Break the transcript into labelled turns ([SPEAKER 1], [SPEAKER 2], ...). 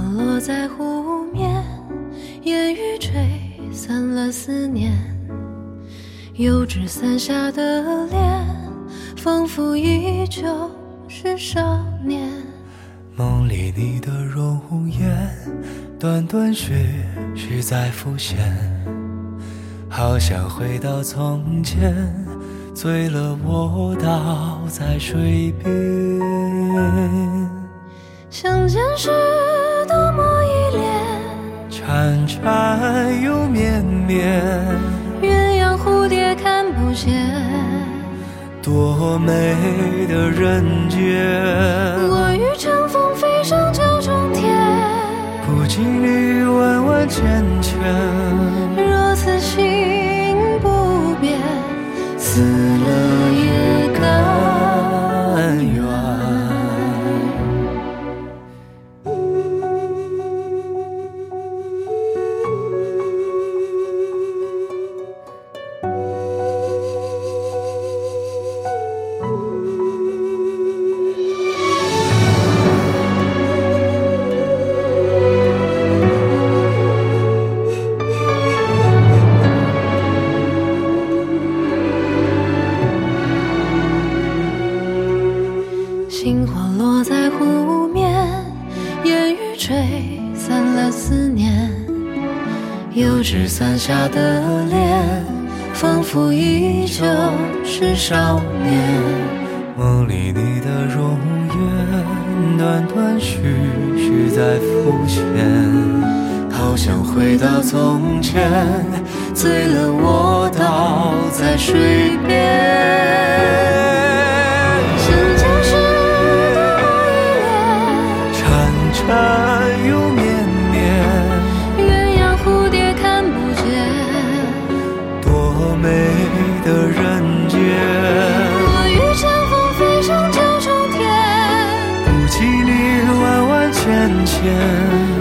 [SPEAKER 1] 落在湖面，烟雨吹散了思念，油纸伞下的脸，仿佛依旧是少年。
[SPEAKER 2] 梦里你的容颜，断断续续在浮现，好想回到从前，醉了我倒在水边。
[SPEAKER 1] 相见时多么依恋，
[SPEAKER 2] 缠缠又绵绵，
[SPEAKER 1] 鸳鸯蝴蝶看不见，
[SPEAKER 2] 多美的人间。
[SPEAKER 1] 我欲乘风飞上九重天，
[SPEAKER 2] 不经历万万千千，
[SPEAKER 1] 若此心不变，死了也甘愿。星火落在湖面，烟雨吹散了思念，油纸伞下的脸，仿佛依旧是少年。
[SPEAKER 2] 梦里你的容颜，断断续续在浮现，好想回到从前，醉了我倒在水边。缠又绵绵，
[SPEAKER 1] 鸳鸯蝴蝶看不见，
[SPEAKER 2] 多美的人间。
[SPEAKER 1] 我欲乘风飞上九重天，
[SPEAKER 2] 不经历万万千千，